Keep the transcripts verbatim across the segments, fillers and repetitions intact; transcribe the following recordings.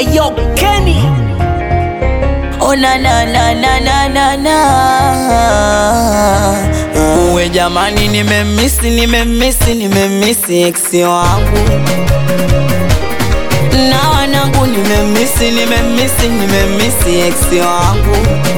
Ayo Kenny. Oh na na na na na na na. Uwe jamani, nimemisi nimemisi nimemisi eksi wangu na wanangu, nimemisi nimemisi nimemisi eksi wangu.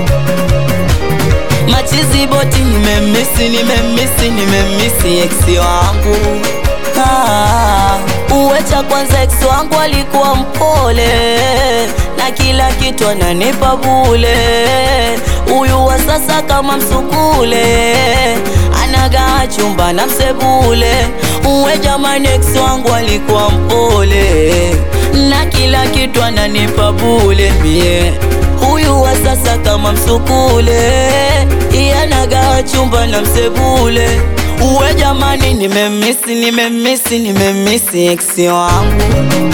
Machizi boti nimemisi nimemisi nimemisi eksi wangu. Ah, uwe cha kwanza eksi wangu alikuwa mpole na kila kitu ananipa bule. Uyu wa sasa kama msukule, anagaa chumba na msebule. Uwe jamani, eksi wangu alikuwa mpole na kila kitu ananipa bule mie. Uyu wa sasa kama msukule, anagaa chumba na msebule. Uwe jamani, nimemisi nimemisi nimemisi eksi wangu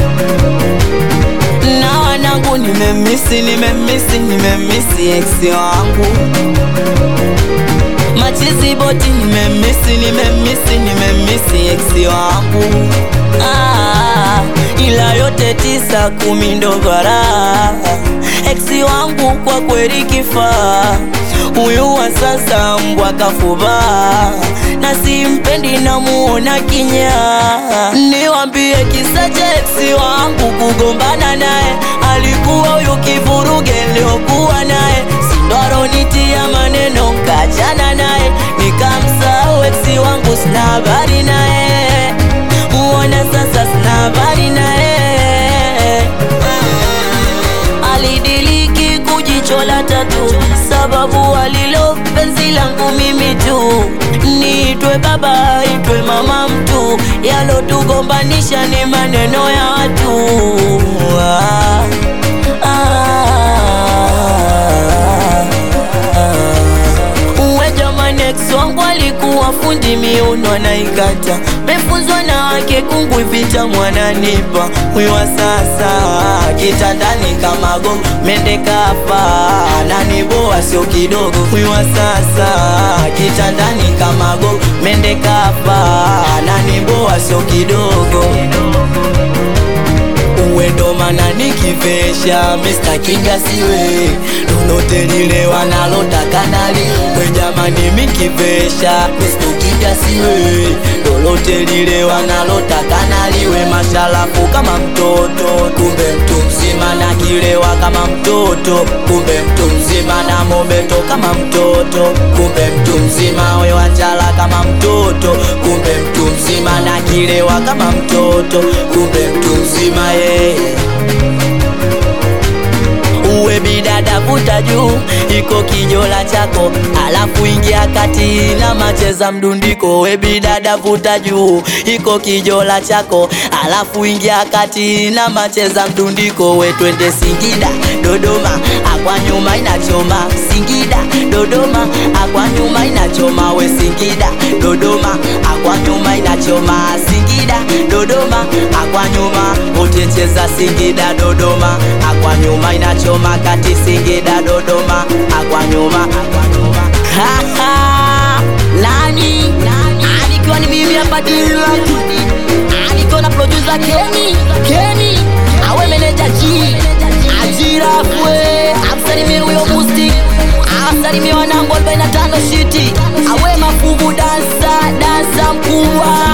na wanangu, nimemisi nimemisi nimemisi eksi wangu. Machizi boti nimemisi nimemisi nimemisi eksi wangu. Ah, ila yote tisa kumi ndo bara. Eksi wangu kwa kweli kifaa. Uyu wa sasa mbwa kafuba na simpendi na muona kinya. Niwambie kisa cha eksi wangu, kugombana nae alikuwa uyu kivuruge niliokuwa nae. Sindwaro nitia maneno nkachana nae, nikamsahau eksi wangu, sina habari nae. Muona sasa sina habari nae. Alidiliki kujichola tatu, sababu alilo penzi langu mimi tu. Niitwe baba, itwe mama mtu, yalo tugombanisha ni maneno ya watu. ah, ah, ah. Uwe jamani, eksi wangu alikuwa fundi miuno anaikata, mefunzwa na wake kungwi vita mwananipa. Uyu wa sasa kitandani kama gongo, mende kafa ananiboa sio kidogo. Uyu wa sasa kitandani kama gongo, mende kafa ananiboa sio kidogo. Uwe ndo mana nikivesha Mister Kinga siwe lolote lile wanalotaka nali. Uwe jamani, mikivesha Mister Kinga siwe lolote lile wanalotaka nali. We mashalafu kama mtoto, kumbe mtu mzima, na kilewa kama mtoto, kumbe mtu mzima, na mobeto kama mtoto, kumbe mtu mzima. We wanjala kama mtoto, kumbe mtu mzima, na kilewa kama mtoto, kumbe mtu mzima ye. Uwe bidada vuta juu, iko kijola chako, alafu ingia kati na macheza mdundiko. We bidada vuta juu, iko kijola chako, alafu ingia kati na macheza mdundiko. We twende Singida Dodoma, akwa nyuma inachoma. Singida Dodoma, akwa nyuma inachoma. We Singida Dodoma, akwa nyuma inachoma. Singida Dodoma, akwa nyuma. Utecheza Singida Dodoma, akwa nyuma inachoma. Kati Singida Dodoma, akwa nyuma, akwa nyuma. Ha ha, nani? Alikuwa ni mimi hapa Dila. Alikuwa na producer Kenny, Kenny. Awe manager G, Ajira kwe. Amsalimie huyo Musti, amsalimie wanangu arobaini na tano shiti. Awe mafuvu dansa, dansa mkubwa.